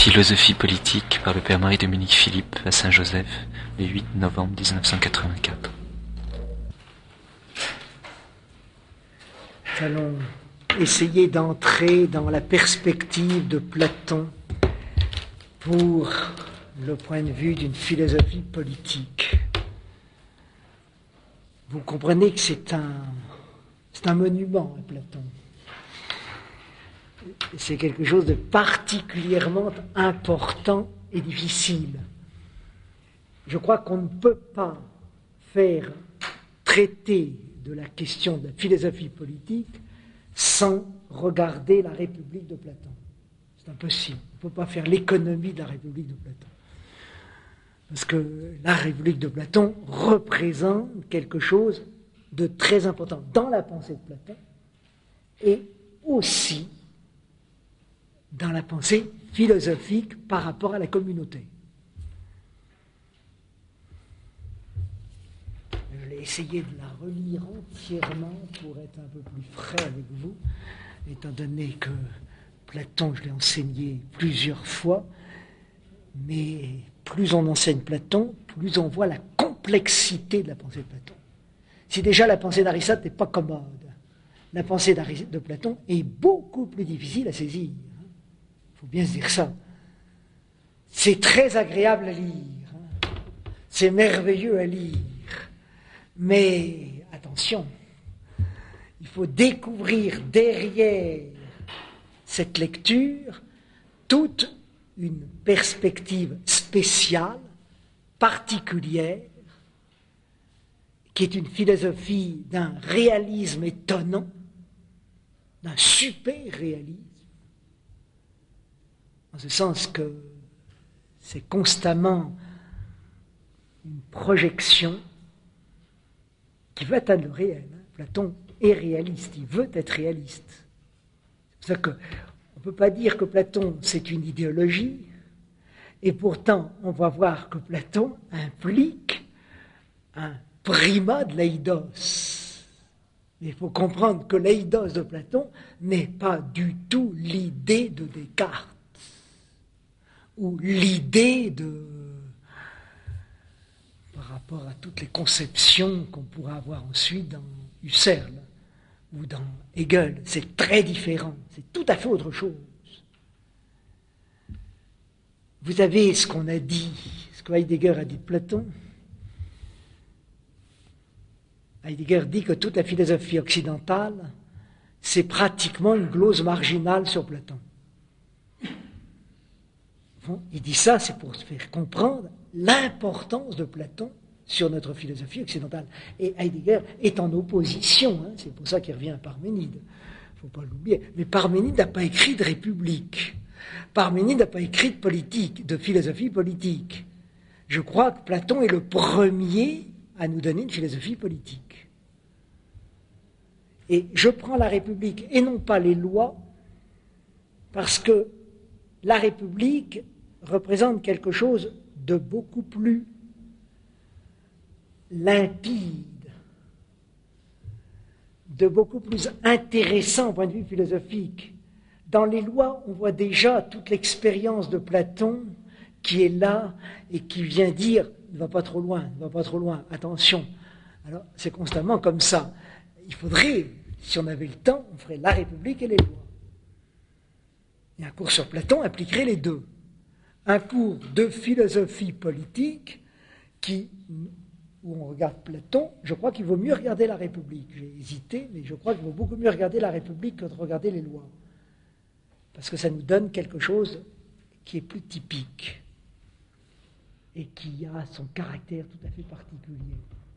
Philosophie politique par le père Marie-Dominique Philippe à Saint-Joseph, le 8 novembre 1984. Nous allons essayer d'entrer dans la perspective de Platon pour le point de vue d'une philosophie politique. Vous comprenez que c'est un monument, Platon. C'est quelque chose de particulièrement important et difficile. Je crois qu'on ne peut pas faire traiter de la question de la philosophie politique sans regarder la République de Platon. C'est impossible. On ne peut pas faire l'économie de la République de Platon. Parce que la République de Platon représente quelque chose de très important dans la pensée de Platon et aussi dans la pensée philosophique par rapport à la communauté. Je vais essayer de la relire entièrement pour être un peu plus frais avec vous, étant donné que Platon, je l'ai enseigné plusieurs fois, mais plus on enseigne Platon, plus on voit la complexité de la pensée de Platon. Si déjà la pensée d'Aristote n'est pas commode, la pensée de Platon est beaucoup plus difficile à saisir. Il faut bien se dire ça. C'est très agréable à lire, c'est merveilleux à lire, mais attention, il faut découvrir derrière cette lecture toute une perspective spéciale, particulière, qui est une philosophie d'un réalisme étonnant, d'un super réalisme, en ce sens que c'est constamment une projection qui veut atteindre le réel. Platon est réaliste, il veut être réaliste. C'est pour ça qu'on ne peut pas dire que Platon c'est une idéologie, et pourtant on va voir que Platon implique un primat de l'eidos. Il faut comprendre que l'eidos de Platon n'est pas du tout l'idée de Descartes, ou l'idée par rapport à toutes les conceptions qu'on pourra avoir ensuite dans Husserl ou dans Hegel. C'est très différent, c'est tout à fait autre chose. Vous avez ce qu'on a dit, ce que Heidegger a dit de Platon. Heidegger dit que toute la philosophie occidentale, c'est pratiquement une glose marginale sur Platon. Bon, il dit ça, c'est pour se faire comprendre l'importance de Platon sur notre philosophie occidentale. Et Heidegger est en opposition, c'est pour ça qu'il revient à Parménide. Il ne faut pas l'oublier. Mais Parménide n'a pas écrit de république. Parménide n'a pas écrit de politique, de philosophie politique. Je crois que Platon est le premier à nous donner une philosophie politique. Et je prends la République et non pas les lois, parce que la République représente quelque chose de beaucoup plus limpide, de beaucoup plus intéressant au point de vue philosophique. Dans les lois, on voit déjà toute l'expérience de Platon qui est là et qui vient dire « ne va pas trop loin, ne va pas trop loin, attention ». Alors, c'est constamment comme ça. Il faudrait, si on avait le temps, on ferait la République et les lois. Et un cours sur Platon impliquerait les deux. Un cours de philosophie politique où on regarde Platon, je crois qu'il vaut mieux regarder la République. J'ai hésité, mais je crois qu'il vaut beaucoup mieux regarder la République que de regarder les lois. Parce que ça nous donne quelque chose qui est plus typique et qui a son caractère tout à fait particulier.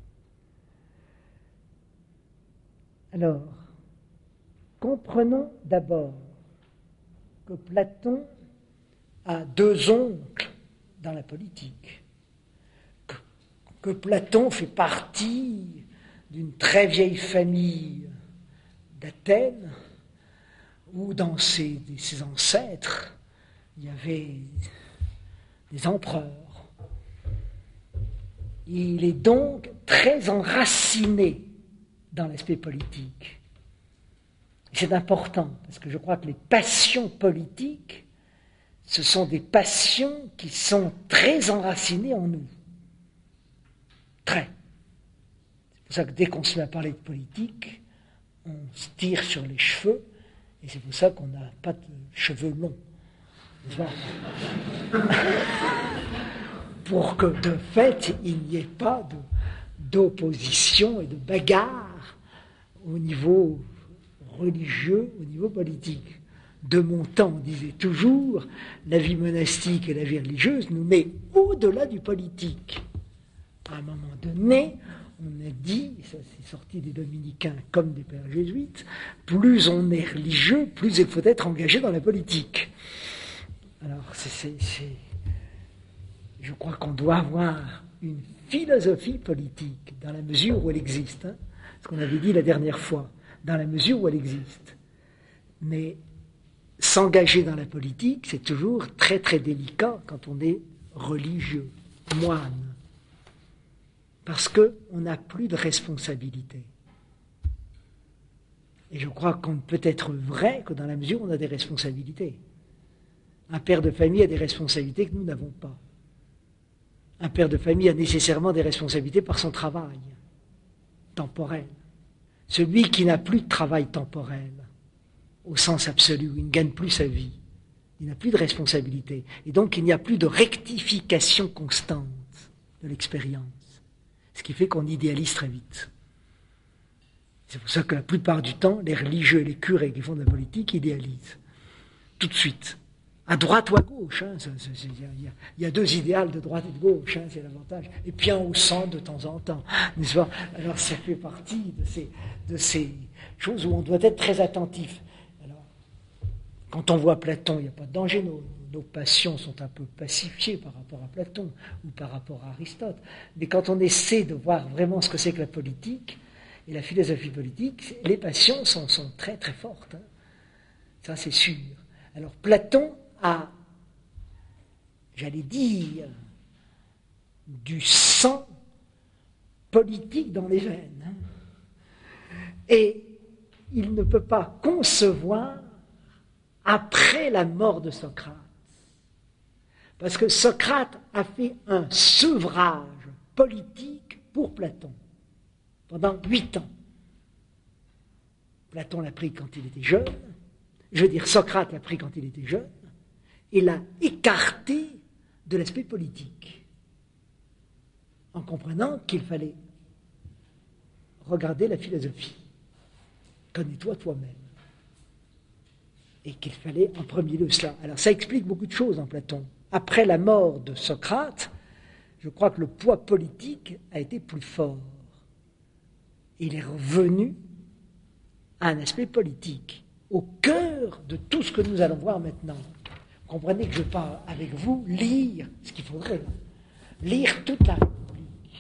Alors, comprenons d'abord que Platon a deux oncles dans la politique, que Platon fait partie d'une très vieille famille d'Athènes, où dans ses ancêtres, il y avait des empereurs. Il est donc très enraciné dans l'aspect politique. C'est important, parce que je crois que les passions politiques ce sont des passions qui sont très enracinées en nous. Très. C'est pour ça que dès qu'on se met à parler de politique, on se tire sur les cheveux, et c'est pour ça qu'on n'a pas de cheveux longs. Pour que, de fait, il n'y ait pas d'opposition et de bagarre au niveau religieux, au niveau politique. De mon temps, on disait toujours, la vie monastique et la vie religieuse nous met au-delà du politique. À un moment donné, on a dit, ça c'est sorti des dominicains comme des pères jésuites, plus on est religieux, plus il faut être engagé dans la politique. Alors, je crois qu'on doit avoir une philosophie politique, dans la mesure où elle existe, hein, ce qu'on avait dit la dernière fois, dans la mesure où elle existe. Mais s'engager dans la politique, c'est toujours très très délicat quand on est religieux, moine, parce qu'on n'a plus de responsabilité. Et je crois qu'on ne peut être vrai que dans la mesure où on a des responsabilités. Un père de famille a des responsabilités que nous n'avons pas. Un père de famille a nécessairement des responsabilités par son travail temporel. Celui qui n'a plus de travail temporel, au sens absolu, où il ne gagne plus sa vie, il n'a plus de responsabilité. Et donc il n'y a plus de rectification constante de l'expérience. Ce qui fait qu'on idéalise très vite. C'est pour ça que la plupart du temps, les religieux et les curés qui font de la politique idéalisent. Tout de suite. À droite ou à gauche. Il y a deux idéales de droite et de gauche, c'est l'avantage. Et puis un au centre de temps en temps. N'est-ce pas? Alors ça fait partie de ces choses où on doit être très attentif. Alors, quand on voit Platon, il n'y a pas de danger. Nos passions sont un peu pacifiées par rapport à Platon ou par rapport à Aristote. Mais quand on essaie de voir vraiment ce que c'est que la politique et la philosophie politique, les passions sont très très fortes. Ça c'est sûr. Alors Platon a, j'allais dire, du sang politique dans les veines. Et il ne peut pas concevoir après la mort de Socrate. Parce que Socrate a fait un sevrage politique pour Platon pendant 8 ans. Platon l'a pris quand il était jeune, Socrate l'a pris quand il était jeune, et l'a écarté de l'aspect politique, en comprenant qu'il fallait regarder la philosophie. Connais-toi toi-même. Et qu'il fallait en premier lieu cela. Alors ça explique beaucoup de choses en Platon. Après la mort de Socrate, je crois que le poids politique a été plus fort. Il est revenu à un aspect politique, au cœur de tout ce que nous allons voir maintenant. Vous comprenez que je parle avec vous, lire ce qu'il faudrait, lire toute la République.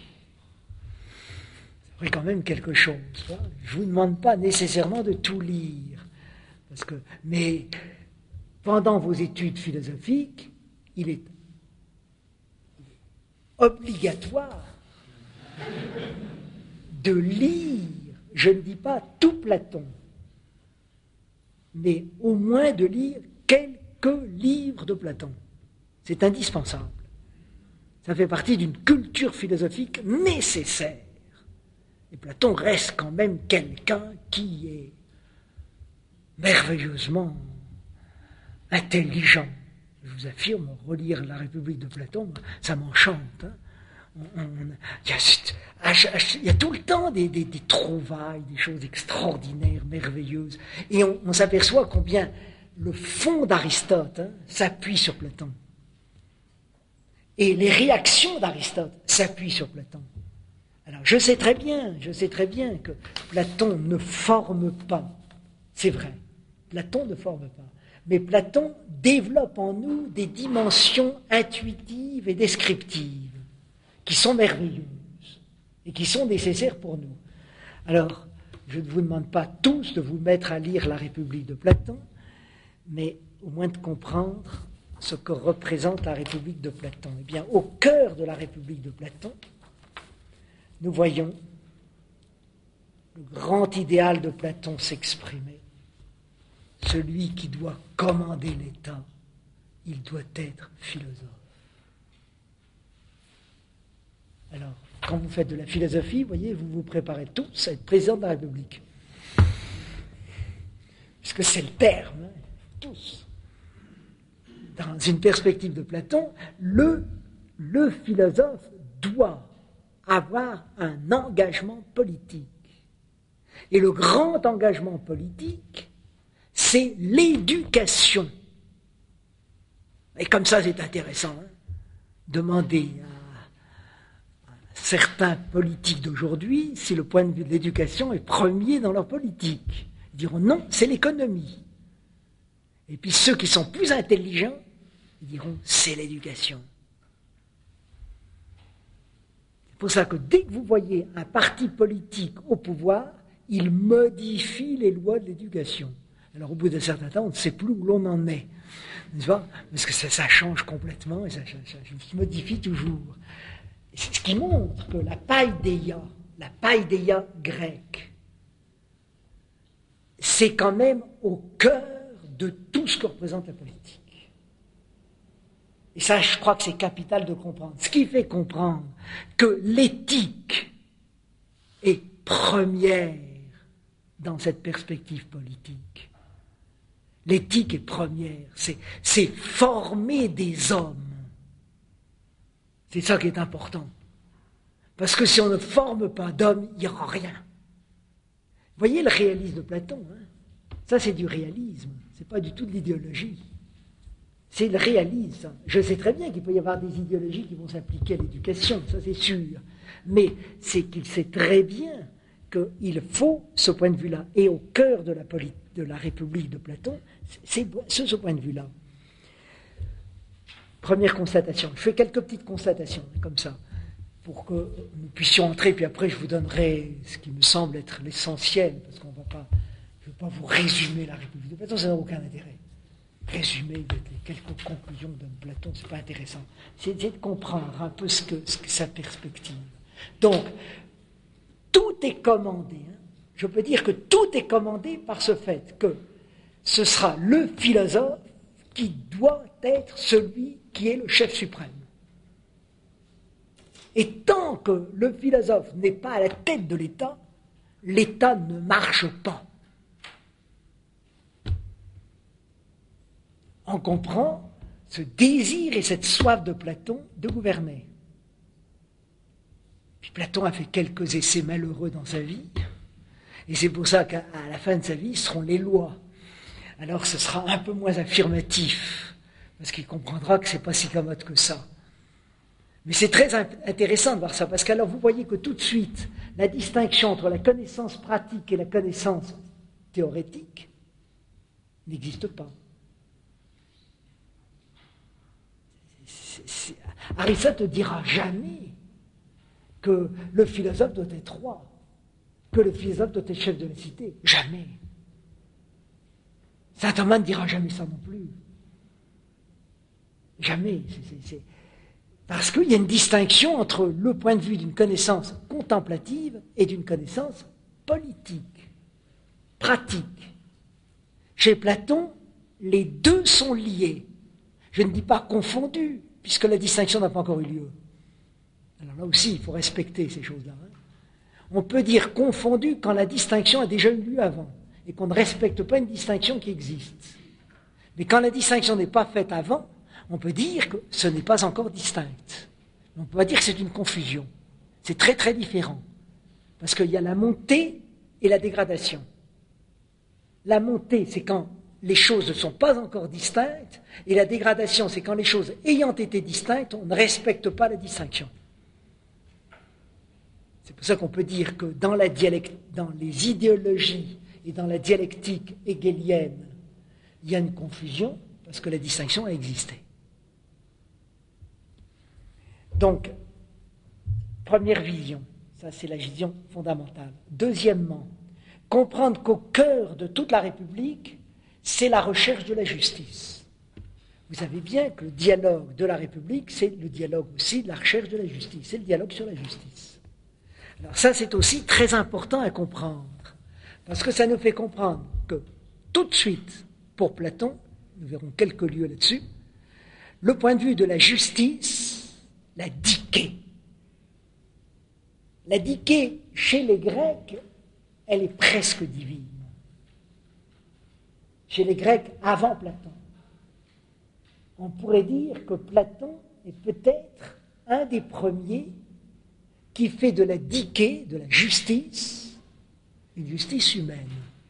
Ça ferait quand même quelque chose. Je ne vous demande pas nécessairement de tout lire, mais pendant vos études philosophiques, il est obligatoire de lire, je ne dis pas tout Platon, mais au moins de lire quelques livres de Platon. C'est indispensable. Ça fait partie d'une culture philosophique nécessaire. Et Platon reste quand même quelqu'un qui est merveilleusement intelligent. Je vous affirme, relire la République de Platon, ça m'enchante. Il y a tout le temps des trouvailles, des choses extraordinaires, merveilleuses. Et on s'aperçoit combien le fond d'Aristote s'appuie sur Platon. Et les réactions d'Aristote s'appuient sur Platon. Alors je sais très bien que Platon ne forme pas. C'est vrai, Platon ne forme pas. Mais Platon développe en nous des dimensions intuitives et descriptives qui sont merveilleuses et qui sont nécessaires pour nous. Alors, je ne vous demande pas tous de vous mettre à lire la République de Platon, mais au moins de comprendre ce que représente la République de Platon. Eh bien, au cœur de la République de Platon, nous voyons le grand idéal de Platon s'exprimer. Celui qui doit commander l'État il doit être philosophe. Alors, quand vous faites de la philosophie, vous voyez, vous vous préparez tous à être président de la République. Puisque c'est le terme, hein, tous. Dans une perspective de Platon, le philosophe doit avoir un engagement politique. Et le grand engagement politique, c'est l'éducation. Et comme ça, c'est intéressant. Hein. Demandez à certains politiques d'aujourd'hui si le point de vue de l'éducation est premier dans leur politique. Ils diront non, c'est l'économie. Et puis ceux qui sont plus intelligents, ils diront c'est l'éducation. C'est pour ça que dès que vous voyez un parti politique au pouvoir, il modifie les lois de l'éducation. Alors au bout d'un certain temps, on ne sait plus où l'on en est. N'est-ce pas ? Parce que ça change complètement et ça se modifie toujours. Et c'est ce qui montre que la paideia grecque, c'est quand même au cœur de tout ce que représente la politique. Et ça, je crois que c'est capital de comprendre. Ce qui fait comprendre que l'éthique est première dans cette perspective politique. L'éthique est première, c'est former des hommes. C'est ça qui est important. Parce que si on ne forme pas d'hommes, il n'y aura rien. Vous voyez le réalisme de Platon, hein ? Ça c'est du réalisme, c'est pas du tout de l'idéologie. C'est le réalisme. Ça. Je sais très bien qu'il peut y avoir des idéologies qui vont s'appliquer à l'éducation, ça c'est sûr. Mais c'est qu'il sait très bien qu'il faut ce point de vue-là. Et au cœur de la République de Platon, c'est ce point de vue-là. Première constatation. Je fais quelques petites constatations, comme ça, pour que nous puissions entrer, puis après je vous donnerai ce qui me semble être l'essentiel, parce qu'on ne va pas, je ne vais pas vous résumer la République de Platon, ça n'a aucun intérêt. Résumer les quelques conclusions que donne Platon, c'est pas intéressant. C'est de comprendre un peu ce que sa perspective. Donc, tout est commandé. Hein. Je peux dire que tout est commandé par ce fait que ce sera le philosophe qui doit être celui qui est le chef suprême. Et tant que le philosophe n'est pas à la tête de l'État, l'État ne marche pas. On comprend ce désir et cette soif de Platon de gouverner. Puis Platon a fait quelques essais malheureux dans sa vie, et c'est pour ça qu'à la fin de sa vie, ce seront les lois. Alors ce sera un peu moins affirmatif, parce qu'il comprendra que ce n'est pas si commode que ça. Mais c'est très intéressant de voir ça, parce qu'alors vous voyez que tout de suite, la distinction entre la connaissance pratique et la connaissance théorétique n'existe pas. Aristote ne dira jamais que le philosophe doit être roi, que le philosophe doit être chef de la cité. Jamais. Saint Thomas ne dira jamais ça non plus. Jamais. Parce qu'il y a une distinction entre le point de vue d'une connaissance contemplative et d'une connaissance politique, pratique. Chez Platon, les deux sont liés. Je ne dis pas confondus, puisque la distinction n'a pas encore eu lieu. Alors là aussi, il faut respecter ces choses-là. Hein. On peut dire confondu quand la distinction a déjà eu lieu avant, et qu'on ne respecte pas une distinction qui existe. Mais quand la distinction n'est pas faite avant, on peut dire que ce n'est pas encore distinct. On ne peut pas dire que c'est une confusion. C'est très très différent. Parce qu'il y a la montée et la dégradation. La montée, c'est quand les choses ne sont pas encore distinctes, et la dégradation, c'est quand les choses ayant été distinctes, on ne respecte pas la distinction. C'est pour ça qu'on peut dire que dans les idéologies et dans la dialectique hegélienne, il y a une confusion, parce que la distinction a existé. Donc, première vision, ça c'est la vision fondamentale. Deuxièmement, comprendre qu'au cœur de toute la République, c'est la recherche de la justice. Vous savez bien que le dialogue de la République, c'est le dialogue aussi de la recherche de la justice, c'est le dialogue sur la justice. Alors ça, c'est aussi très important à comprendre, parce que ça nous fait comprendre que tout de suite, pour Platon, nous verrons quelques lieux là-dessus, le point de vue de la justice, la dikée. La dikée, chez les Grecs, elle est presque divine. Chez les Grecs, avant Platon. On pourrait dire que Platon est peut-être un des premiers qui fait de la dikée, de la justice, une justice humaine.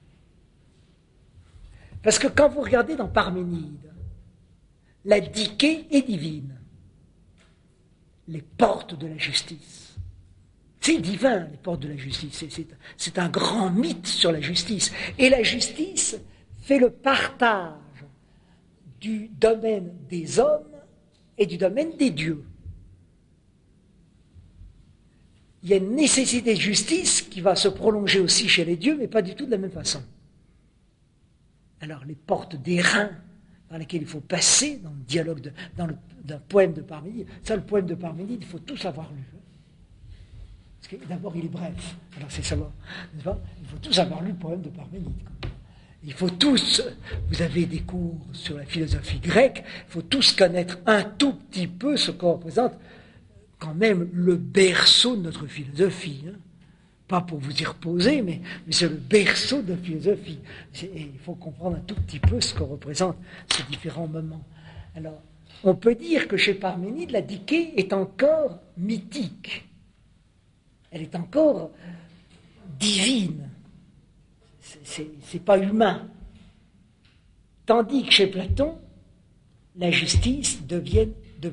Parce que quand vous regardez dans Parménide, la dikée est divine. Les portes de la justice. C'est divin, les portes de la justice. C'est un grand mythe sur la justice. Et la justice fait le partage du domaine des hommes et du domaine des dieux. Il y a une nécessité de justice qui va se prolonger aussi chez les dieux, mais pas du tout de la même façon. Alors les portes d'airain par lesquelles il faut passer dans le dialogue, d'un poème de Parménide, ça le poème de Parménide, il faut tous avoir lu. Parce que d'abord il est bref, alors c'est savoir, n'est-ce pas ? Il faut tous avoir lu le poème de Parménide. Il faut tous, vous avez des cours sur la philosophie grecque, il faut tous connaître un tout petit peu ce qu'on représente quand même le berceau de notre philosophie. Hein. Pas pour vous y reposer, mais c'est le berceau de la philosophie. Et il faut comprendre un tout petit peu ce que représentent ces différents moments. Alors, on peut dire que chez Parménide, la dikée est encore mythique. Elle est encore divine. C'est pas humain. Tandis que chez Platon, la justice devient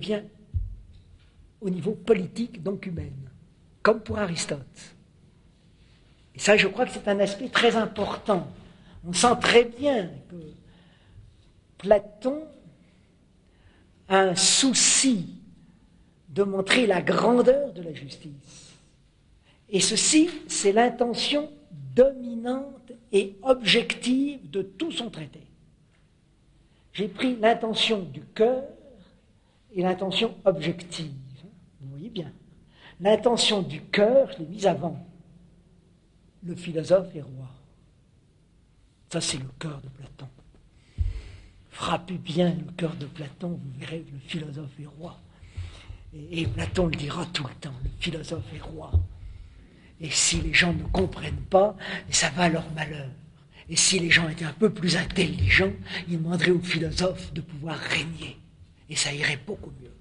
au niveau politique, donc humaine, comme pour Aristote. Et ça, je crois que c'est un aspect très important. On sent très bien que Platon a un souci de montrer la grandeur de la justice. Et ceci, c'est l'intention dominante et objective de tout son traité. J'ai pris l'intention du cœur et l'intention objective. Vous voyez bien. L'intention du cœur, je l'ai mise avant. Le philosophe est roi. Ça, c'est le cœur de Platon. Frappez bien le cœur de Platon, vous verrez que le philosophe est roi. Et Platon le dira tout le temps, le philosophe est roi. Et si les gens ne comprennent pas, ça va à leur malheur. Et si les gens étaient un peu plus intelligents, ils demanderaient aux philosophes de pouvoir régner. Et ça irait beaucoup mieux.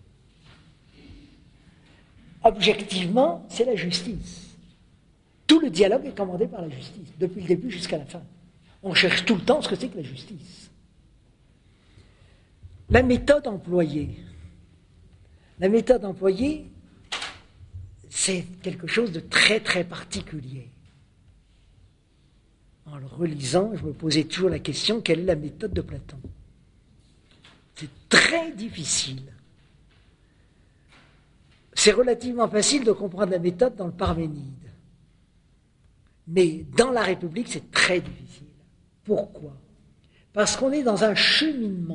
Objectivement, c'est la justice. Tout le dialogue est commandé par la justice, depuis le début jusqu'à la fin. On cherche tout le temps ce que c'est que la justice. La méthode employée. La méthode employée, c'est quelque chose de très très particulier. En le relisant, je me posais toujours la question, quelle est la méthode de Platon ? C'est très difficile. C'est relativement facile de comprendre la méthode dans le Parménide. Mais dans la République, c'est très difficile. Pourquoi ? Parce qu'on est dans un cheminement.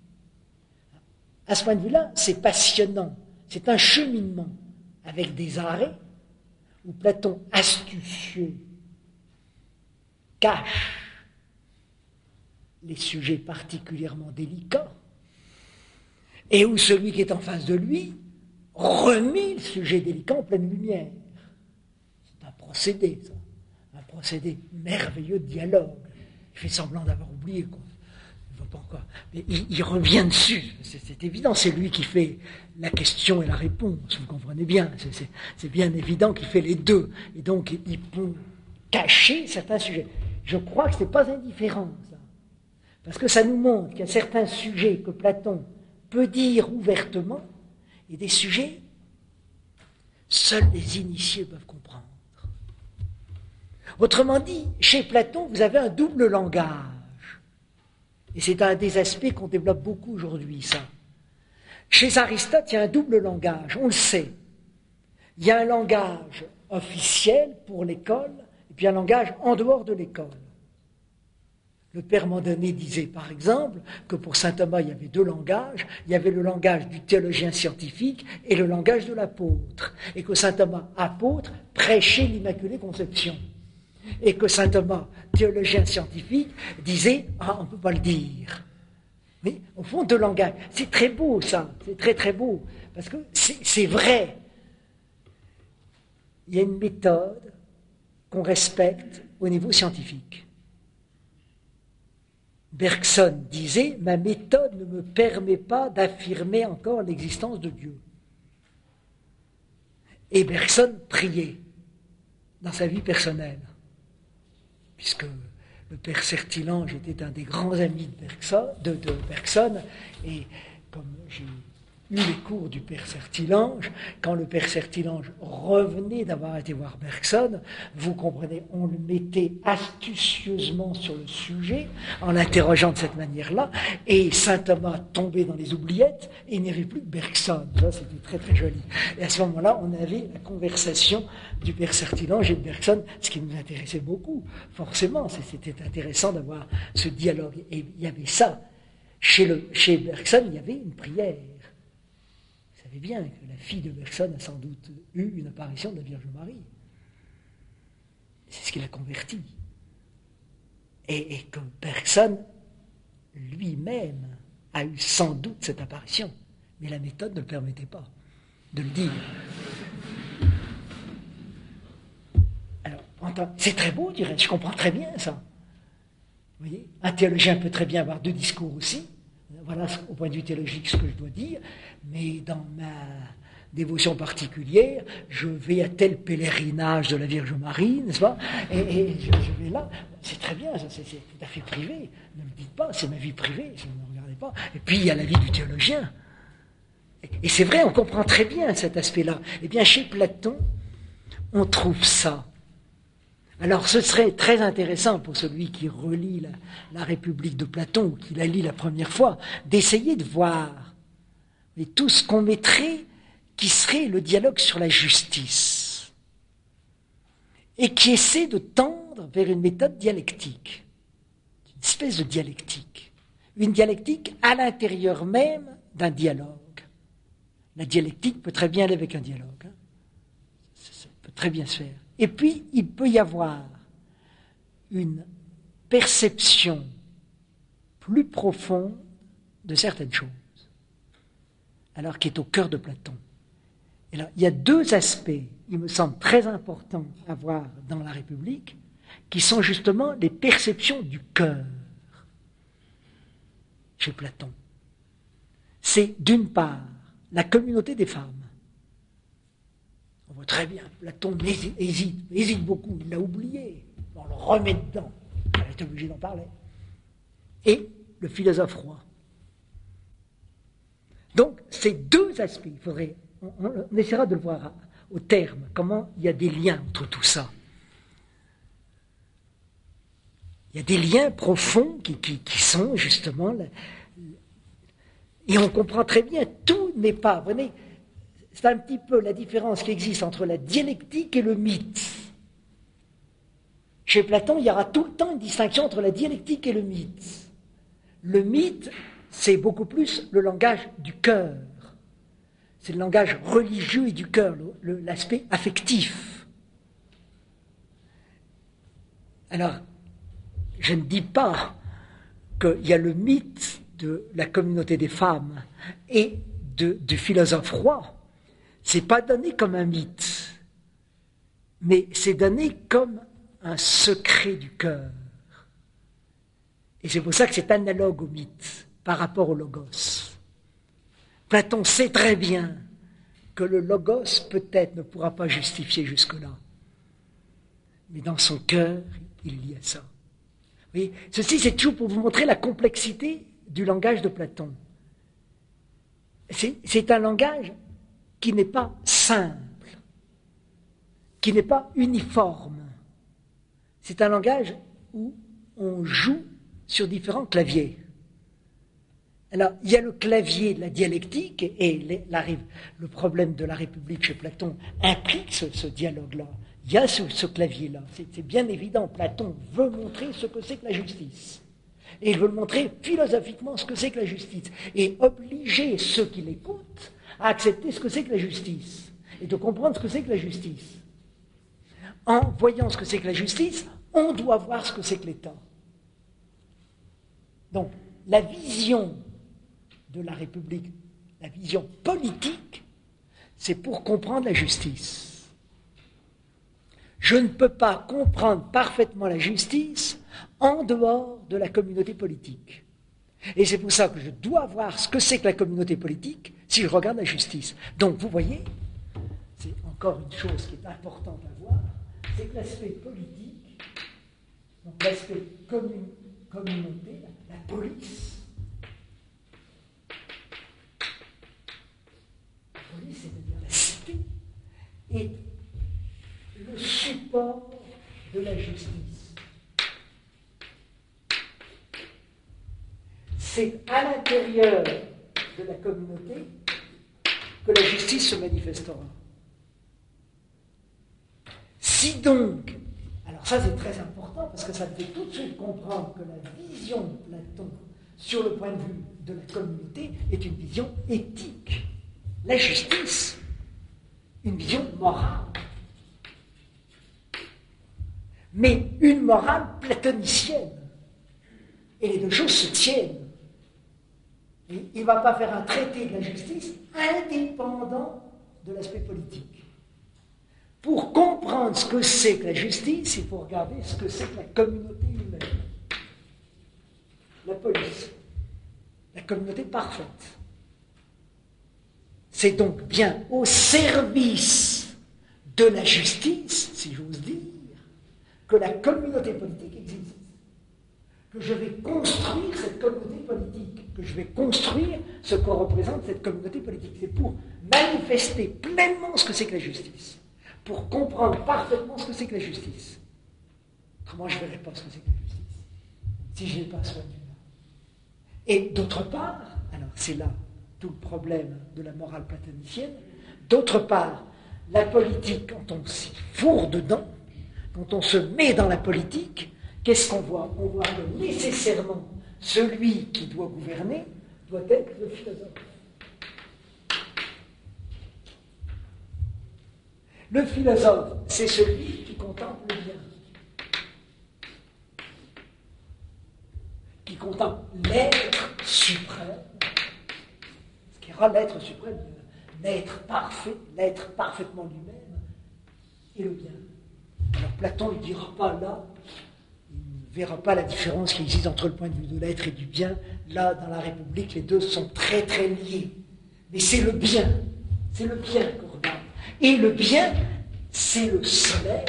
À ce point de vue-là, c'est passionnant. C'est un cheminement avec des arrêts où Platon, astucieux, cache les sujets particulièrement délicats et où celui qui est en face de lui remet le sujet délicat en pleine lumière. C'est un procédé, ça. Un procédé merveilleux de dialogue. Il fait semblant d'avoir oublié, quoi. Il ne va pas encore. Mais il revient dessus. C'est évident, c'est lui qui fait la question et la réponse. Vous comprenez bien. C'est bien évident qu'il fait les deux. Et donc, il peut cacher certains sujets. Je crois que ce n'est pas indifférent, ça. Parce que ça nous montre qu'il y a certains sujets que Platon peut dire ouvertement et des sujets, seuls les initiés peuvent comprendre. Autrement dit, chez Platon, vous avez un double langage. Et c'est un des aspects qu'on développe beaucoup aujourd'hui, ça. Chez Aristote, il y a un double langage, on le sait. Il y a un langage officiel pour l'école, et puis un langage en dehors de l'école. Le père Mandonnet disait, par exemple, que pour saint Thomas, il y avait deux langages. Il y avait le langage du théologien scientifique et le langage de l'apôtre. Et que saint Thomas, apôtre, prêchait l'Immaculée Conception. Et que saint Thomas, théologien scientifique, disait « Ah, on ne peut pas le dire ». Mais au fond, de langage. C'est très beau, ça. C'est très, très beau. Parce que c'est vrai. Il y a une méthode qu'on respecte au niveau scientifique. Bergson disait « Ma méthode ne me permet pas d'affirmer encore l'existence de Dieu. » Et Bergson priait dans sa vie personnelle, puisque le père Sertilange était un des grands amis de Bergson, et comme j'ai eu les cours du père Sertilange, quand le père Sertilange revenait d'avoir été voir Bergson, vous comprenez, on le mettait astucieusement sur le sujet, en l'interrogeant de cette manière-là, et saint Thomas tombait dans les oubliettes, et il n'y avait plus que Bergson. Ça, c'était très très joli. Et à ce moment-là, on avait la conversation du père Sertilange et de Bergson, ce qui nous intéressait beaucoup. Forcément, c'était intéressant d'avoir ce dialogue. Et il y avait ça. Chez Bergson, il y avait une prière. Vous savez bien que la fille de Bergson a sans doute eu une apparition de la Vierge Marie. C'est ce qui l'a converti. Et que Bergson lui-même a eu sans doute cette apparition. Mais la méthode ne le permettait pas de le dire. Alors, c'est très beau, dirais-je, je comprends très bien ça. Vous voyez, un théologien peut très bien avoir deux discours aussi. Voilà, au point de vue théologique, ce que je dois dire, mais dans ma dévotion particulière, je vais à tel pèlerinage de la Vierge Marie, n'est-ce pas, et je vais là, c'est très bien, ça, c'est tout à fait privé, ne me dites pas, c'est ma vie privée, si vous ne me regardez pas, et puis il y a la vie du théologien, et c'est vrai, on comprend très bien cet aspect-là. Eh bien, chez Platon, on trouve ça. Alors ce serait très intéressant pour celui qui relit la République de Platon, ou qui la lit la première fois, d'essayer de voir tout ce qu'on mettrait, qui serait le dialogue sur la justice, et qui essaie de tendre vers une méthode dialectique, une espèce de dialectique, une dialectique à l'intérieur même d'un dialogue. La dialectique peut très bien aller avec un dialogue, hein. Ça peut très bien se faire. Et puis, il peut y avoir une perception plus profonde de certaines choses, alors qui est au cœur de Platon. Et là, il y a deux aspects, il me semble très importants à voir dans la République, qui sont justement les perceptions du cœur chez Platon. C'est d'une part la communauté des femmes. On voit très bien, Platon hésite beaucoup, il l'a oublié, on le remet dedans, on est obligé d'en parler. Et le philosophe roi. Donc, ces deux aspects, il faudrait, on essaiera de le voir au terme, comment il y a des liens entre tout ça. Il y a des liens profonds qui sont justement... Et on comprend très bien, tout n'est pas... Vous voyez, c'est un petit peu la différence qui existe entre la dialectique et le mythe. Chez Platon, il y aura tout le temps une distinction entre la dialectique et le mythe. Le mythe, c'est beaucoup plus le langage du cœur. C'est le langage religieux et du cœur, l'aspect affectif. Alors, je ne dis pas qu'il y a le mythe de la communauté des femmes et du philosophe roi. C'est pas donné comme un mythe, mais c'est donné comme un secret du cœur. Et c'est pour ça que c'est analogue au mythe par rapport au logos. Platon sait très bien que le logos peut-être ne pourra pas justifier jusque-là, mais dans son cœur, il y a ça. Vous voyez, ceci, c'est toujours pour vous montrer la complexité du langage de Platon. C'est un langage qui n'est pas simple, qui n'est pas uniforme. C'est un langage où on joue sur différents claviers. Alors, il y a le clavier de la dialectique, et le problème de la République chez Platon implique ce dialogue-là. Il y a ce clavier-là. C'est bien évident, Platon veut montrer ce que c'est que la justice. Et il veut montrer philosophiquement ce que c'est que la justice. Et obliger ceux qui l'écoutent à accepter ce que c'est que la justice. Et de comprendre ce que c'est que la justice. En voyant ce que c'est que la justice, on doit voir ce que c'est que l'État. Donc, la vision de la République, la vision politique, c'est pour comprendre la justice. Je ne peux pas comprendre parfaitement la justice en dehors de la communauté politique. Et c'est pour ça que je dois voir ce que c'est que la communauté politique si je regarde la justice. Donc vous voyez, c'est encore une chose qui est importante à voir, c'est que l'aspect politique, donc l'aspect communauté, la police, c'est-à-dire la cité, est le support de la justice. C'est à l'intérieur de la communauté que la justice se manifestera. Si donc, alors ça c'est très important parce que ça fait tout de suite comprendre que la vision de Platon sur le point de vue de la communauté est une vision éthique. La justice, une vision morale. Mais une morale platonicienne. Et les deux choses se tiennent. Et il ne va pas faire un traité de la justice indépendant de l'aspect politique. Pour comprendre ce que c'est que la justice, il faut regarder ce que c'est que la communauté humaine. La police. La communauté parfaite. C'est donc bien au service de la justice, si j'ose dire, que la communauté politique existe. Que je vais construire cette communauté politique, que je vais construire ce que représente cette communauté politique. C'est pour manifester pleinement ce que c'est que la justice, pour comprendre parfaitement ce que c'est que la justice. Autrement, je ne verrai pas ce que c'est que la justice, si je n'ai pas soin de là. Et d'autre part, alors c'est là tout le problème de la morale platonicienne, d'autre part, la politique, quand on s'y fourre dedans, quand on se met dans la politique, qu'est-ce qu'on voit? On voit que nécessairement, celui qui doit gouverner doit être le philosophe. Le philosophe, c'est celui qui contemple le bien, qui contemple l'être suprême, ce qui rend l'être suprême, l'être parfait, l'être parfaitement lui-même, et le bien. Alors Platon ne dira pas là, il ne verra pas la différence qui existe entre le point de vue de l'être et du bien. Là, dans la République, les deux sont très très liés. Mais c'est le bien qu'on regarde. Et le bien, c'est le soleil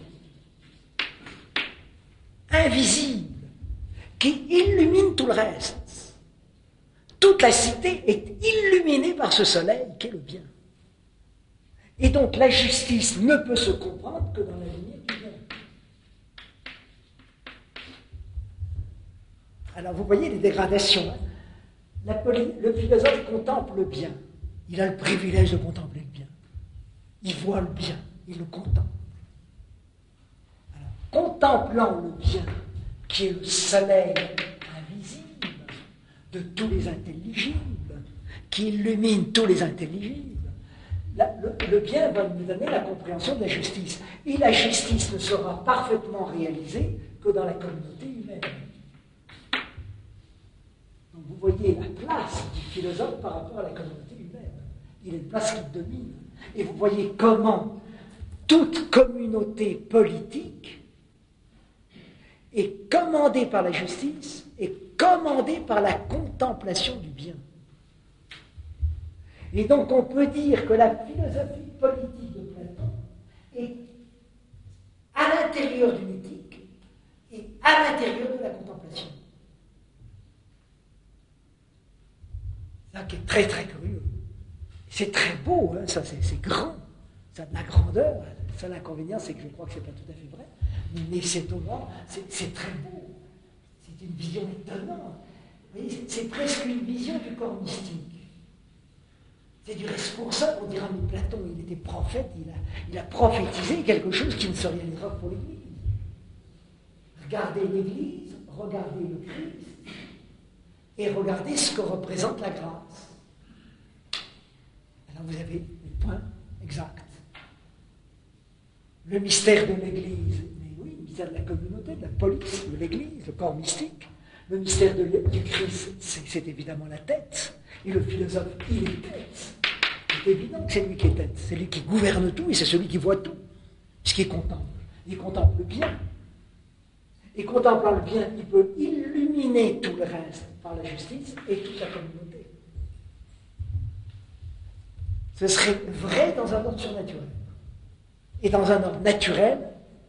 invisible qui illumine tout le reste. Toute la cité est illuminée par ce soleil qui est le bien. Et donc la justice ne peut se comprendre que dans la lumière du bien. Alors vous voyez les dégradations. Le philosophe contemple le bien. Il a le privilège de contempler le bien. Il voit le bien, il le contemple. Alors, contemplant le bien, qui est le soleil invisible de tous les intelligibles, qui illumine tous les intelligibles, le bien va nous donner la compréhension de la justice. Et la justice ne sera parfaitement réalisée que dans la communauté humaine. Donc vous voyez la place du philosophe par rapport à la communauté humaine. Il est une place qui domine. Et vous voyez comment toute communauté politique est commandée par la justice et commandée par la contemplation du bien. Et donc on peut dire que la philosophie politique de Platon est à l'intérieur d'une éthique et à l'intérieur de la contemplation. Ça qui est très très curieux. C'est très beau, hein, ça c'est grand, ça a de la grandeur. Le seul inconvénient, c'est que je crois que ce n'est pas tout à fait vrai, mais c'est étonnant, c'est très beau. C'est une vision étonnante. Vous voyez, c'est presque une vision du corps mystique. C'est du reste pour ça qu'on dira, mais Platon, il était prophète, il a prophétisé quelque chose qui ne se réalisera pour l'Église. Regardez l'Église, regardez le Christ, et regardez ce que représente la grâce. Alors vous avez le point exact. Le mystère de l'Église, mais oui, le mystère de la communauté, de la police, de l'Église, le corps mystique. Le mystère du Christ, c'est évidemment la tête. Et le philosophe, il est tête. C'est évident que c'est lui qui est tête. C'est lui qui gouverne tout et c'est celui qui voit tout. Puisqu'il contemple. Il contemple le bien. Et contemplant le bien, il peut illuminer tout le reste par la justice et toute la communauté. Ce serait vrai dans un ordre surnaturel. Et dans un ordre naturel,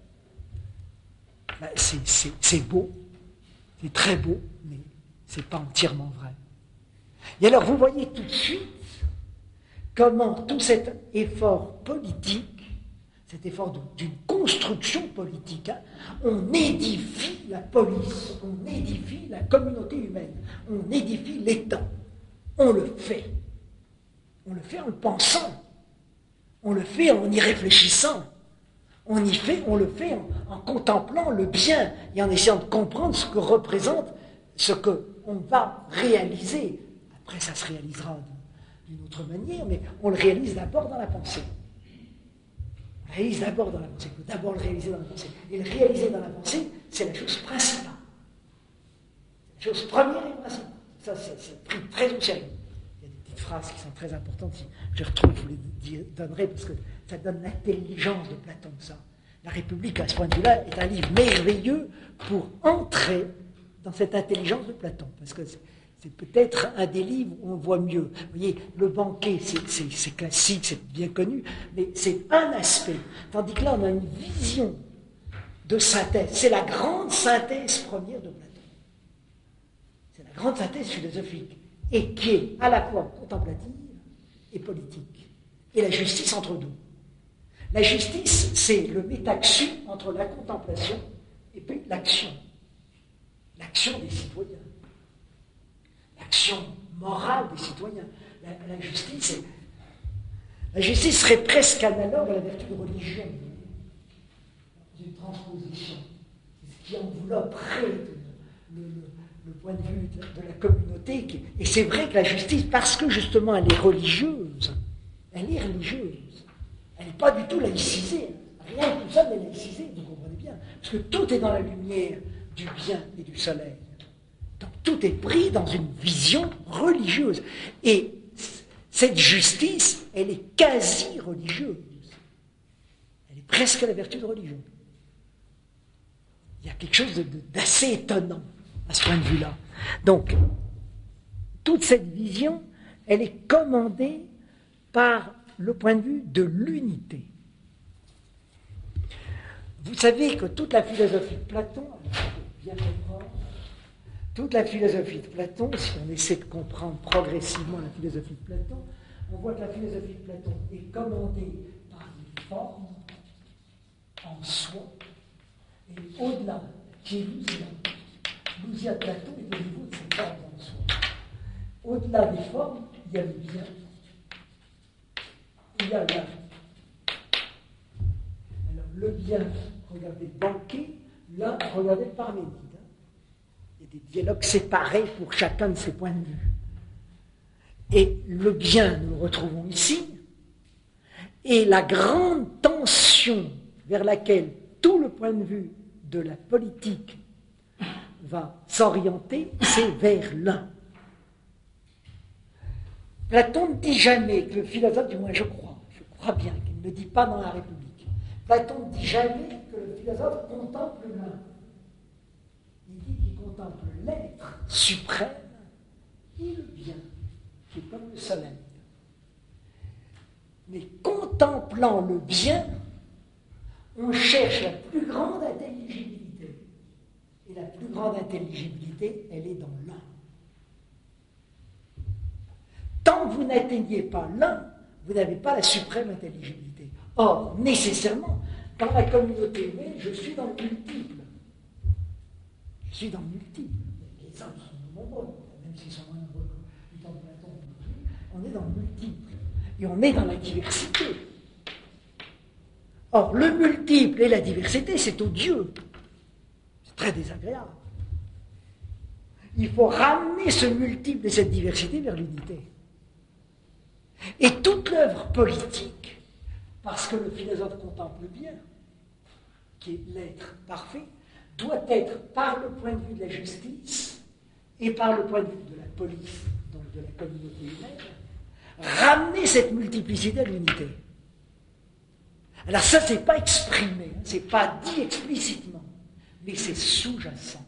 ben c'est beau, c'est très beau, mais ce n'est pas entièrement vrai. Et alors vous voyez tout de suite comment tout cet effort politique, cet effort d'une construction politique, hein, on édifie la police, on édifie la communauté humaine, on édifie l'État. On le fait. On le fait en le pensant. On le fait en y réfléchissant. On le fait en contemplant le bien et en essayant de comprendre ce que représente ce qu'on va réaliser. Après, ça se réalisera d'une autre manière, mais on le réalise d'abord dans la pensée. On le réalise d'abord dans la pensée. Il faut d'abord le réaliser dans la pensée. Et le réaliser dans la pensée, c'est la chose principale. La chose première et principale. Ça, c'est pris très au sérieux. Il y a des petites phrases qui sont très importantes. Si je retrouve, je vous les donnerai, parce que ça donne l'intelligence de Platon, ça. La République, à ce point de vue-là, est un livre merveilleux pour entrer dans cette intelligence de Platon. Parce que c'est peut-être un des livres où on voit mieux. Vous voyez, le banquet, c'est classique, c'est bien connu, mais c'est un aspect. Tandis que là, on a une vision de synthèse. C'est la grande synthèse première de Platon. C'est la grande synthèse philosophique, et qui est à la fois contemplative et politique. Et la justice entre deux. La justice, c'est le métaxu entre la contemplation et puis l'action. L'action des citoyens. L'action morale des citoyens. La justice serait presque analogue à la vertu de religion. Une transposition. C'est ce qui envelopperait le point de vue de la communauté. Et c'est vrai que la justice, parce que justement elle est religieuse, elle n'est pas du tout laïcisée. Rien de tout ça n'est laïcisé, vous comprenez bien. Parce que tout est dans la lumière du bien et du soleil. Donc tout est pris dans une vision religieuse. Et cette justice, elle est quasi religieuse. Elle est presque à la vertu de religion. Il y a quelque chose d'assez étonnant à ce point de vue-là. Donc, toute cette vision, elle est commandée par le point de vue de l'unité. Vous savez que toute la philosophie de Platon, bien comprendre, toute la philosophie de Platon, si on essaie de comprendre progressivement la philosophie de Platon, on voit que la philosophie de Platon est commandée par des formes en soi, et au-delà, qui est l'ousia. L'ousia de Platon est au niveau de ces formes en soi. Au-delà des formes, il y a le bien. Il y a l'art. Alors, le bien, regardez le banquet, là, regardez le Parménide. Il y a des dialogues séparés pour chacun de ces points de vue. Et le bien, nous le retrouvons ici, et la grande tension vers laquelle tout le point de vue de la politique va s'orienter, c'est vers l'un. Platon ne dit jamais que le philosophe, du moins je crois bien qu'il ne le dit pas dans la République. Platon ne dit jamais que le philosophe contemple l'un. Il dit qu'il contemple l'être suprême et le bien, qui est comme le soleil. Mais contemplant le bien, on cherche la plus grande intelligibilité. Et la plus grande intelligibilité, elle est dans l'un. Tant que vous n'atteignez pas l'un, vous n'avez pas la suprême intelligibilité. Or, nécessairement, dans la communauté humaine, je suis dans le multiple. Je suis dans le multiple. Les uns sont nombreux, même s'ils sont moins nombreux que du temps de Platon. On est dans le multiple. Et on est dans la diversité. Or, le multiple et la diversité, c'est odieux. C'est très désagréable. Il faut ramener ce multiple et cette diversité vers l'unité. Et toute l'œuvre politique, parce que le philosophe contemple bien, qui est l'être parfait, doit être par le point de vue de la justice et par le point de vue de la police, donc de la communauté humaine, ramener cette multiplicité à l'unité. Alors ça, c'est pas exprimé, hein, c'est pas dit explicitement, mais c'est sous-jacent.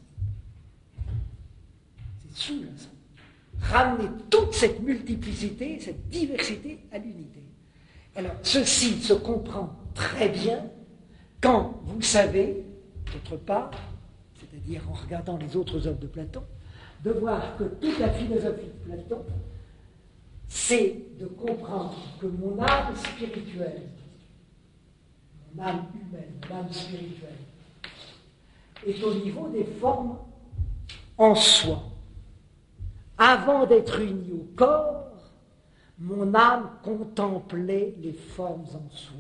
C'est sous-jacent. Ramener toute cette multiplicité, cette diversité à l'unité. Alors, ceci se comprend très bien quand vous savez, d'autre part, c'est-à-dire en regardant les autres œuvres de Platon, de voir que toute la philosophie de Platon, c'est de comprendre que mon âme spirituelle, mon âme humaine, mon âme spirituelle, est au niveau des formes en soi. Avant d'être unie au corps, mon âme contemplait les formes en soi.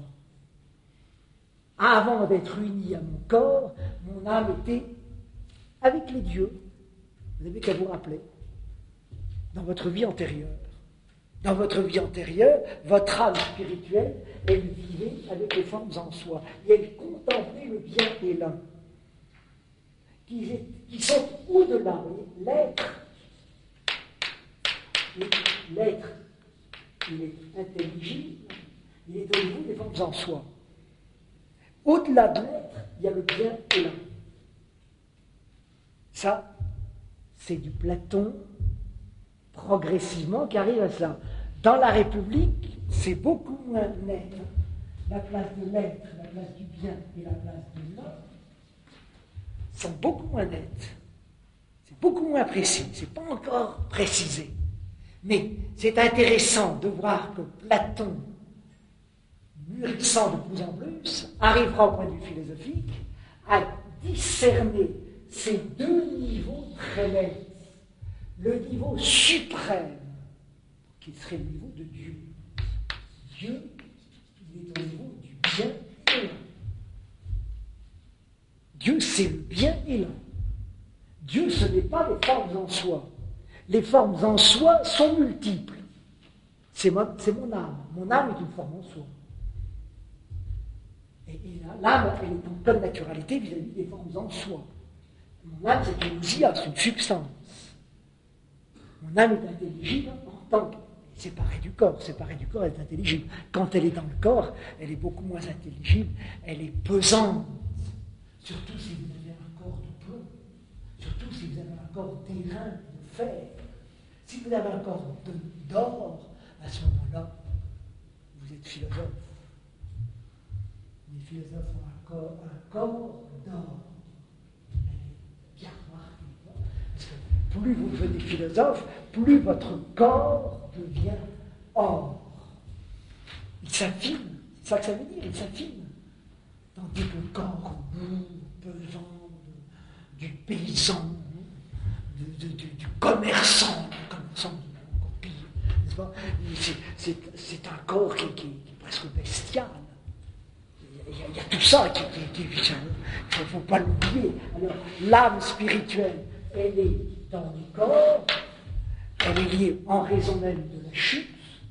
Avant d'être unie à mon corps, mon âme était avec les dieux. Vous n'avez qu'à vous rappeler. Dans votre vie antérieure. Dans votre vie antérieure, votre âme spirituelle, elle vivait avec les formes en soi. Et elle contemplait le bien et l'un. Qui sont au-delà. L'être, il est intelligible, il est au niveau des formes en soi. Au-delà de l'être, il y a le bien et l'un. Ça, c'est du Platon progressivement qui arrive à ça. Dans la République, c'est beaucoup moins net. La place de l'être, la place du bien et la place de l'un sont beaucoup moins nettes. C'est beaucoup moins précis. C'est pas encore précisé. Mais c'est intéressant de voir que Platon, mûrissant de plus en plus, arrivera au point de vue philosophique à discerner ces deux niveaux très nets. Le niveau suprême, qui serait le niveau de Dieu. Dieu, il est au niveau du bien et l'un. Dieu, c'est le bien et l'un. Dieu, ce n'est pas les formes en soi. Les formes en soi sont multiples. C'est mon âme. Mon âme est une forme en soi. Et l'âme, elle est en pleine naturalité vis-à-vis des formes en soi. Mon âme, c'est une ousia, c'est une substance. Mon âme est intelligible en tant que séparée du corps. Séparée du corps, elle est intelligible. Quand elle est dans le corps, elle est beaucoup moins intelligible, elle est pesante. Surtout si vous avez un corps de plomb. Surtout si vous avez un corps d'airain, de fer. Si vous avez un corps d'or, à ce moment-là, vous êtes philosophe. Les philosophes ont un corps d'or. Bien remarqué. Parce que plus vous devenez philosophe, plus votre corps devient or. Il s'affine. C'est ça que ça veut dire, il s'affine. Tandis que le corps lourd, pesant, du paysan, du commerçant encore pire, n'est-ce pas? C'est un corps qui est presque bestial. Il y a tout ça qui est il ne faut pas l'oublier. Alors, l'âme spirituelle, elle est dans le corps, elle est liée en raison même de la chute,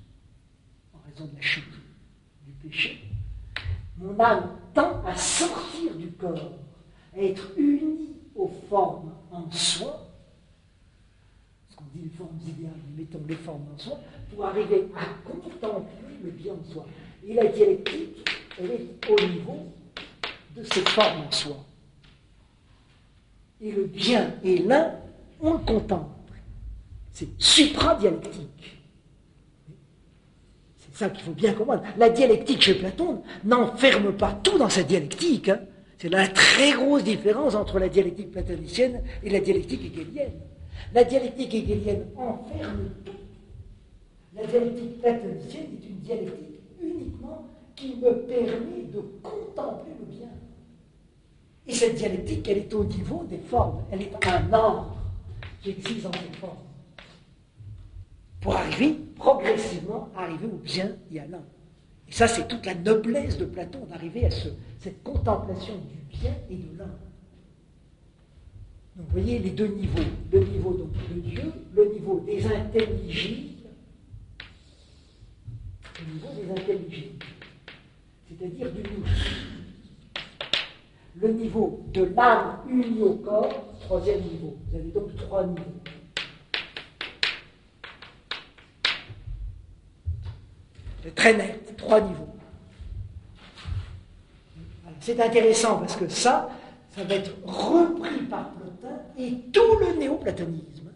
du péché. Mon âme tend à sortir du corps, à être unie aux formes en soi, ce qu'on dit les formes idéales, mettons les formes en soi, pour arriver à contempler le bien en soi. Et la dialectique, elle est au niveau de ces formes en soi. Et le bien et l'un, on le contemple. C'est supradialectique. C'est ça qu'il faut bien comprendre. La dialectique chez Platon n'enferme pas tout dans sa dialectique. Hein. C'est la très grosse différence entre la dialectique platonicienne et la dialectique hegélienne. La dialectique hegélienne enferme tout. La dialectique platonicienne est une dialectique uniquement qui me permet de contempler le bien. Et cette dialectique, elle est au niveau des formes. Elle est un ordre qui existe dans les formes. Pour arriver, progressivement, à arriver au bien et à l'un. Et ça, c'est toute la noblesse de Platon, d'arriver à cette contemplation du bien et de l'un. Donc, vous voyez les deux niveaux. Le niveau donc, de Dieu, le niveau des intelligibles, le niveau des intelligibles, c'est-à-dire du nous. Le niveau de l'âme unie au corps, troisième niveau. Vous avez donc trois niveaux. C'est très net, 3 niveaux. C'est intéressant parce que ça va être repris par Plotin et tout le néoplatonisme.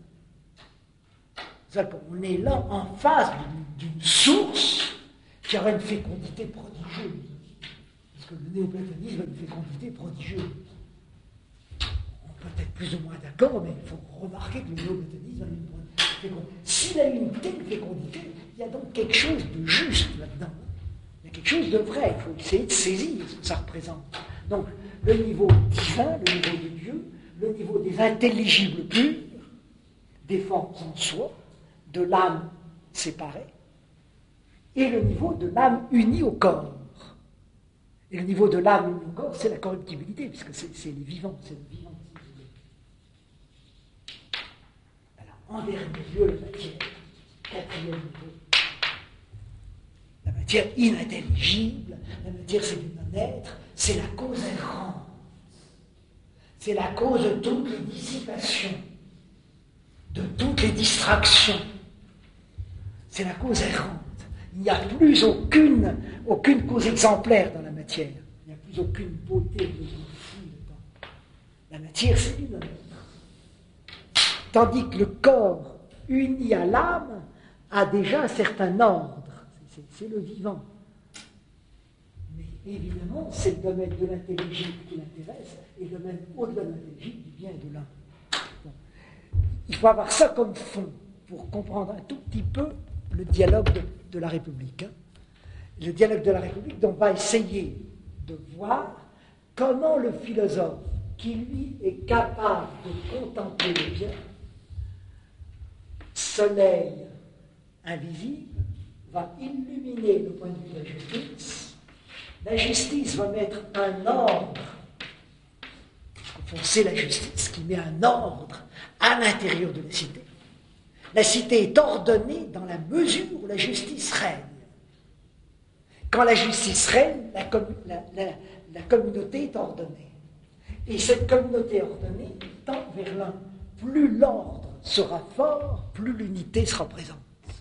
On est là en face d'une source qui aura une fécondité prodigieuse. Parce que le néoplatonisme a une fécondité prodigieuse. On peut être plus ou moins d'accord, mais il faut remarquer que le néoplatonisme a une fécondité. S'il a une telle fécondité, il y a donc quelque chose de juste là-dedans. Il y a quelque chose de vrai. Il faut essayer de saisir ce que ça représente. Donc, le niveau divin, le niveau de Dieu, le niveau des intelligibles purs, des formes en soi, de l'âme séparée, et le niveau de l'âme unie au corps. Et le niveau de l'âme unie au corps, c'est la corruptibilité, puisque c'est les vivants, c'est le vivant. Alors, en dernier lieu, la matière, quatrième niveau. La matière inintelligible, la matière c'est du non-être, c'est la cause errante. C'est la cause de toutes les dissipations, de toutes les distractions. C'est la cause errante. Il n'y a plus aucune cause exemplaire dans la matière. Il n'y a plus aucune beauté de fou dedans. La matière, c'est du non-être. Tandis que le corps uni à l'âme a déjà un certain ordre. C'est le vivant. Mais évidemment, c'est le domaine de l'intelligible qui l'intéresse, et le domaine au-delà de l'intelligible du bien et de l'âme. Bon. Il faut avoir ça comme fond pour comprendre un tout petit peu le dialogue de la République. Le dialogue de la République, dont on va essayer de voir comment le philosophe, qui lui est capable de contempler le bien, soleil invisible, va illuminer le point de vue de la justice. La justice va mettre un ordre. C'est la justice qui met un ordre à l'intérieur de la cité. La cité est ordonnée dans la mesure où la justice règne. Quand la justice règne, la communauté est ordonnée. Et cette communauté ordonnée tend vers l'un. Plus l'ordre sera fort, plus l'unité sera présente.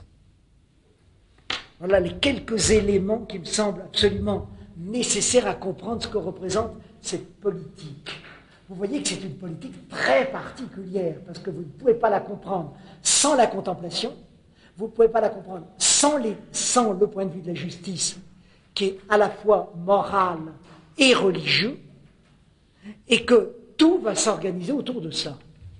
Voilà les quelques éléments qui me semblent absolument nécessaires à comprendre ce que représente cette politique. Vous voyez que c'est une politique très particulière, parce que vous ne pouvez pas la comprendre sans la contemplation, vous ne pouvez pas la comprendre sans le point de vue de la justice, qui est à la fois moral et religieux, et que tout va s'organiser autour de ça.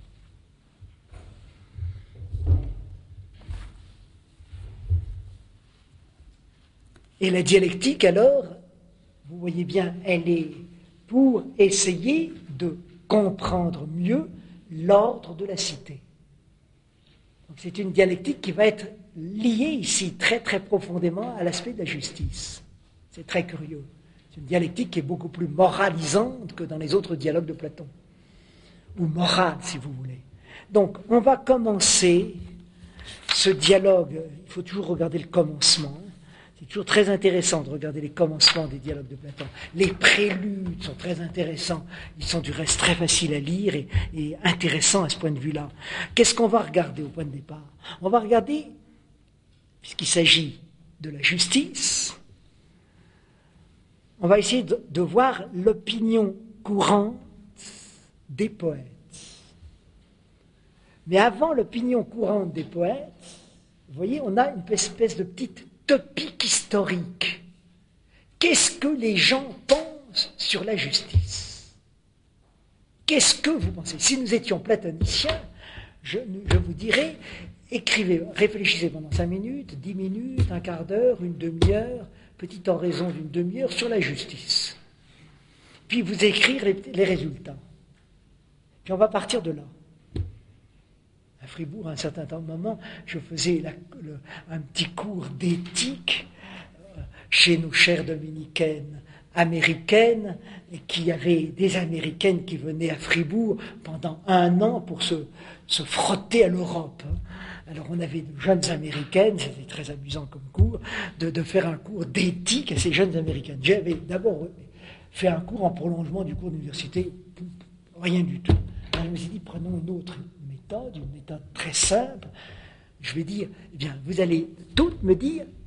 Et la dialectique, alors, vous voyez bien, elle est pour essayer de comprendre mieux l'ordre de la cité. Donc c'est une dialectique qui va être liée ici très très profondément à l'aspect de la justice. C'est très curieux. C'est une dialectique qui est beaucoup plus moralisante que dans les autres dialogues de Platon. Ou morale, si vous voulez. Donc, on va commencer ce dialogue. Il faut toujours regarder le commencement. C'est toujours très intéressant de regarder les commencements des dialogues de Platon. Les préludes sont très intéressants. Ils sont du reste très faciles à lire et intéressants à ce point de vue-là. Qu'est-ce qu'on va regarder au point de départ? On va regarder, puisqu'il s'agit de la justice, on va essayer de voir l'opinion courante des poètes. Mais avant l'opinion courante des poètes, vous voyez, on a une espèce de petite topique historique. Qu'est-ce que les gens pensent sur la justice? Qu'est-ce que vous pensez? Si nous étions platoniciens, je vous dirais, écrivez, réfléchissez pendant 5 minutes, 10 minutes, un quart d'heure, une demi-heure, petite oraison d'une demi-heure sur la justice. Puis vous écrire les résultats. Puis on va partir de là. À Fribourg, à un certain moment, je faisais un petit cours d'éthique chez nos chères dominicaines américaines, et qu'il y avait des Américaines qui venaient à Fribourg pendant 1 an pour se frotter à l'Europe. Alors on avait de jeunes Américaines, c'était très amusant comme cours, de faire un cours d'éthique à ces jeunes Américaines. J'avais d'abord fait un cours en prolongement du cours d'université, rien du tout. Alors je me suis dit, prenons une autre méthode très simple. Je vais dire, eh bien, vous allez toutes me dire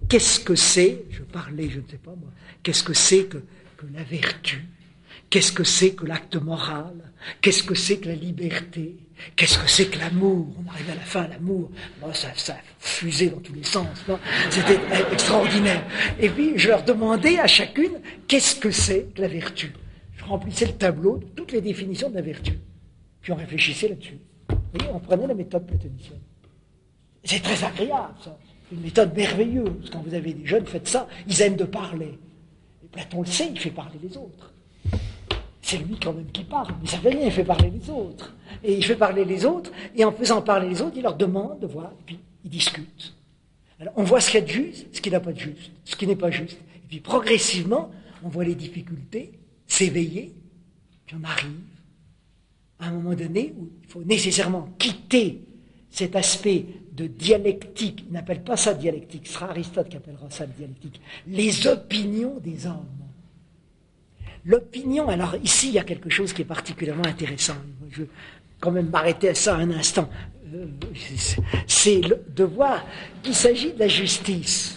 qu'est-ce que c'est, je parlais, je ne sais pas moi, qu'est-ce que c'est que la vertu? Qu'est-ce que c'est que l'acte moral? Qu'est-ce que c'est que la liberté? Qu'est-ce que c'est que l'amour? On arrive à la fin, l'amour, ça fusait dans tous les sens, non? C'était extraordinaire. Et puis, je leur demandais à chacune, qu'est-ce que c'est que la vertu? Je remplissais le tableau de toutes les définitions de la vertu. Puis on réfléchissait là-dessus. Vous voyez, on prenait la méthode platonicienne. C'est très agréable, ça. C'est une méthode merveilleuse. Quand vous avez des jeunes, faites ça. Ils aiment de parler. Et Platon le sait, il fait parler les autres. C'est lui quand même qui parle, mais ça fait rien, il fait parler les autres. Et il fait parler les autres, et en faisant parler les autres, il leur demande de voir, et puis ils discutent. Alors on voit ce qu'il y a de juste, ce qui n'a pas de juste, ce qui n'est pas juste. Et puis progressivement, on voit les difficultés s'éveiller, puis on arrive à un moment donné où il faut nécessairement quitter cet aspect de dialectique. Il n'appelle pas ça dialectique, ce sera Aristote qui appellera ça dialectique. Les opinions des hommes. L'opinion, alors ici, il y a quelque chose qui est particulièrement intéressant. Je vais quand même m'arrêter à ça un instant. C'est de voir qu'il s'agit de la justice.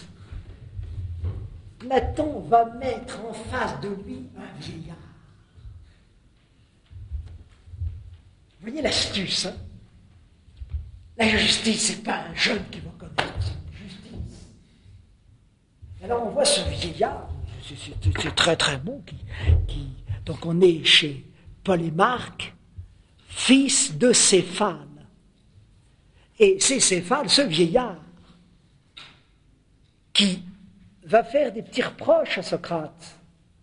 Platon va mettre en face de lui un vieillard. Vous voyez l'astuce, hein? La justice, c'est pas un jeune qui va connaître, c'est la justice. Alors on voit ce vieillard, c'est très très beau, donc on est chez Polémarque, fils de Céphale. Et c'est Céphale, ce vieillard, qui va faire des petits reproches à Socrate.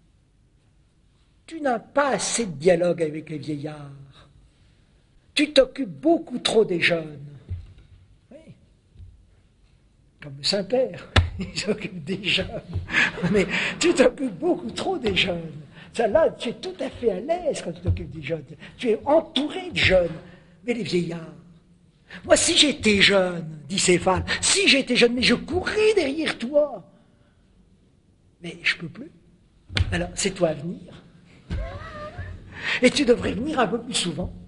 Tu n'as pas assez de dialogue avec les vieillards. Tu t'occupes beaucoup trop des jeunes. Oui. Comme le Saint-Père, il s'occupe des jeunes. Mais tu t'occupes beaucoup trop des jeunes. Ça, là, tu es tout à fait à l'aise quand tu t'occupes des jeunes. Tu es entouré de jeunes. Mais les vieillards, moi, si j'étais jeune, dit Céphale, si j'étais jeune, mais je courrais derrière toi. Mais je ne peux plus. Alors, c'est toi à venir. Et tu devrais venir un peu plus souvent.